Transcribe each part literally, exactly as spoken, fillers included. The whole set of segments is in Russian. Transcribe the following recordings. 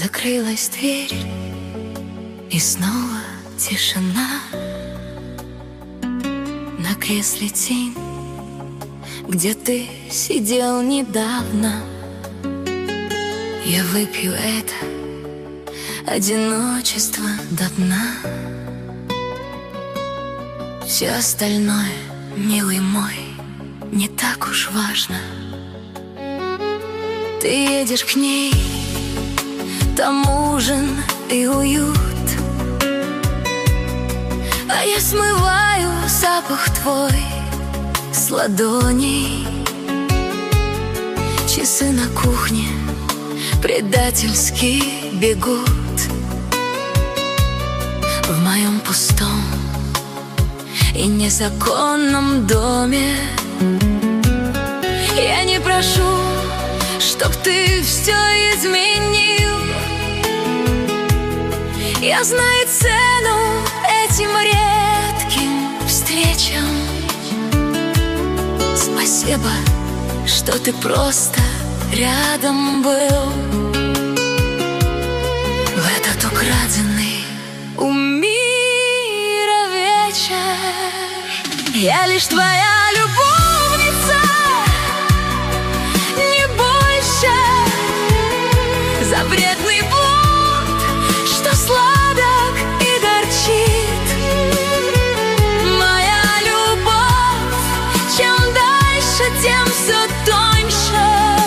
Закрылась дверь, и снова тишина. На кресле тень, где ты сидел недавно. Я выпью это одиночество до дна. Все остальное, милый мой, не так уж важно. Ты едешь к ней, там ужин и уют, а я смываю запах твой с ладоней. Часы на кухне предательски бегут в моем пустом и незаконном доме. Я не прошу, чтоб ты все изменил. Я знаю цену этим редким встречам. Спасибо, что ты просто рядом был в этот украденный у мира вечер. Я лишь твоя любовница, не больше. Запретный плод, что сладок и горчит. Моя любовь, чем дальше, тем все тоньше.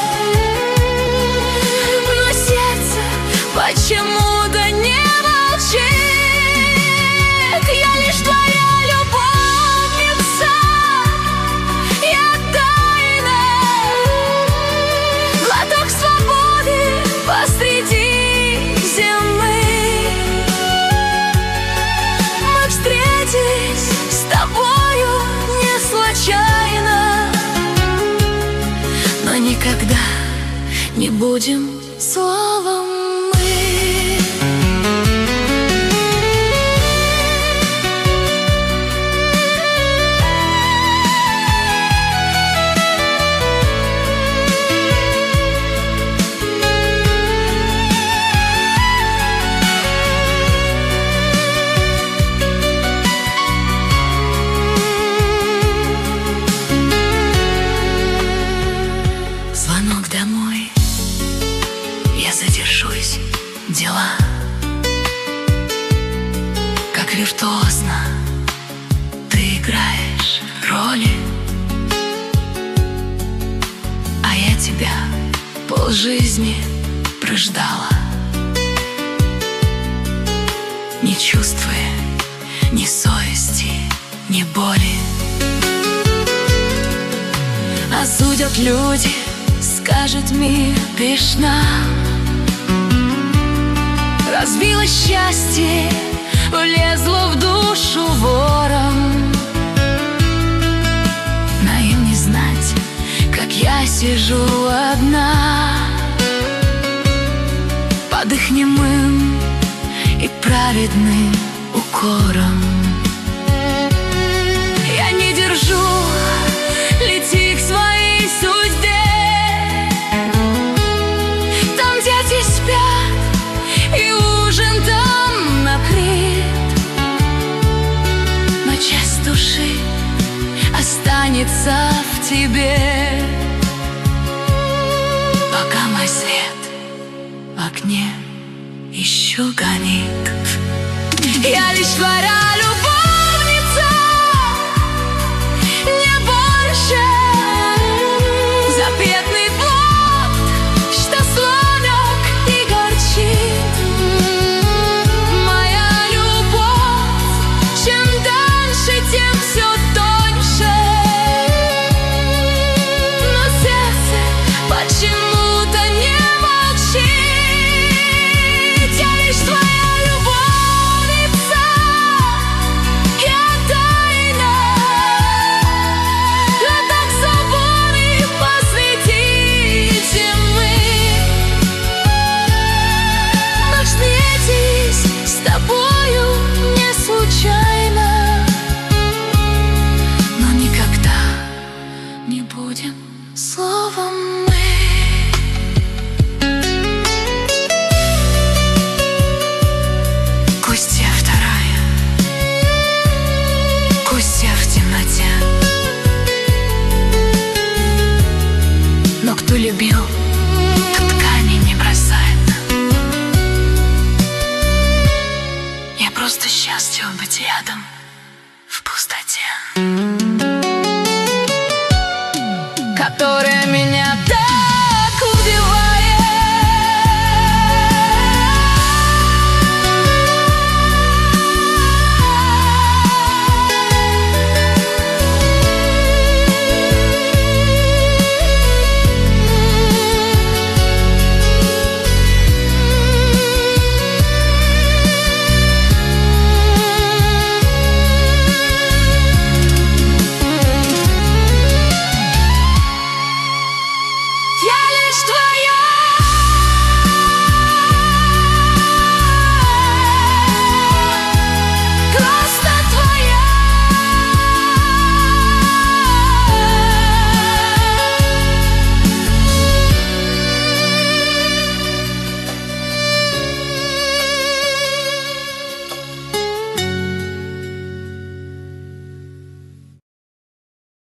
Но сердце почему-то не молчит. Я лишь твоя любовница, я тайна, глоток свободы посреди зимы. Мы встретились с тобою не случайно, но никогда не будем словом мы. Звонок домой, я задержусь, дела. Как виртуозно ты играешь роли, а я тебя полжизни прождала, не чувствуя ни совести, ни боли. Осудят люди, скажет мир пишна. Разбило счастье, влезло в душу вором. Но им не знать, как я сижу одна под их немым и праведным укором. Я не держу, лети к своей судьбе. Там дети спят, и ужин там накрыт, но часть души останется в тебе, пока мой свет в окне еще горит. Я лишь твоя любовница, не больше. Запретный плод, что сладок и горчит. Моя любовь, чем дальше, тем все тоньше. Но сердце почему-то не молчит. Я лишь твоя любовница, рядом в пустоте.